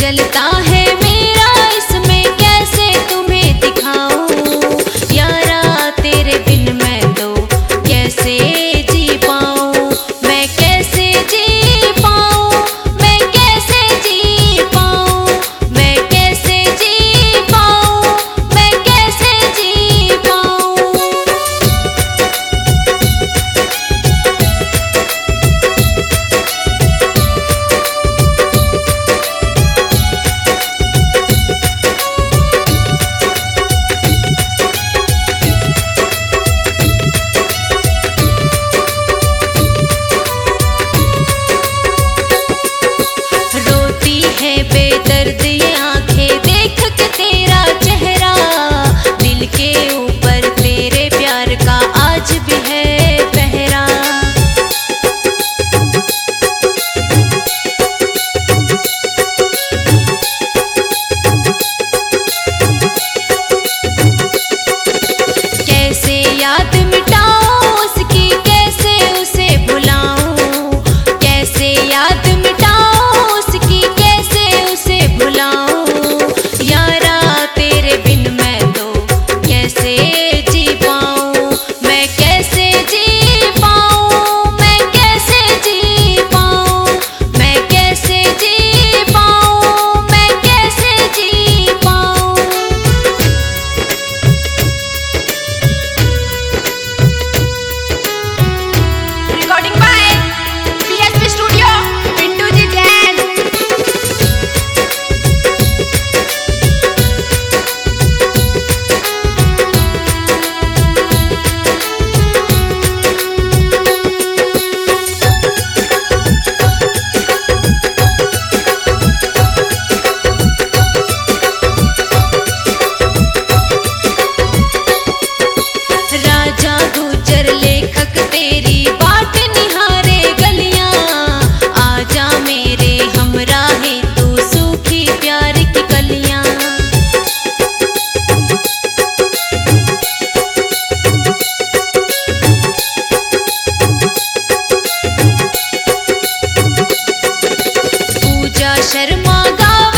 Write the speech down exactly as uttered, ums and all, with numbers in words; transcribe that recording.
जलता है मेरा इसमें कैसे तुम्हें दिखाऊं, यारा तेरे बिन मैं तो कैसे जी पाऊं, मैं कैसे जी पाऊं, मैं कैसे जी पाऊं, मैं कैसे जी पाऊं, मैं कैसे जी पाऊं। रोती है बेदर्द ये आंखें देख के तेरा चेहरा, दिल के ऊपर तेरे प्यार का आज भी है पहरा। कैसे याद मिटाऊं उसकी, कैसे उसे भुलाऊं, कैसे याद मिटाऊं उसकी, कैसे उसे भुलाऊं, यारा तेरे बिन मैं तो कैसे जी पाऊं, मैं कैसे जी पाऊं, मैं कैसे जी पाऊं, मैं कैसे जी पाऊं, मैं कैसे जी पाऊं। Recording by P S P Studio, Pintu ji Jain। राजा गुजर लेखक तेरी बाट निहारे गलियां, आजा मेरे हमराहे तू सूखी प्यार की कलियां। पूजा शर्मा गावा